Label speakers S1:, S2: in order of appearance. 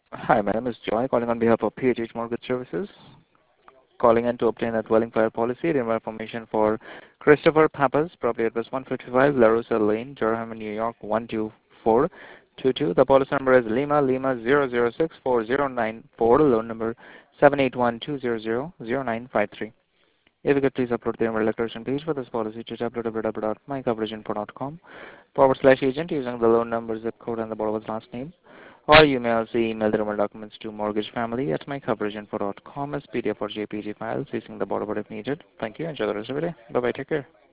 S1: Hi, my name is Joy, calling on behalf of PHH Mortgage Services, calling in to obtain a dwelling fire policy and information for Christopher Pappas, property address 155 La Rosa Lane, Durham, New York 12422. The policy number is Lima Lima 0064094, loan number 78120000953. If you could please upload the email declaration page for this policy to www.mycoveraginfo.com/agent using the loan number, zip code, and the borrower's last name. Or you may also email the remote documents to mortgagefamily@mycoveraginfo.com as PDF or JPG files using the borrower if needed. Thank you. Enjoy the rest of your day. Bye-bye. Take care.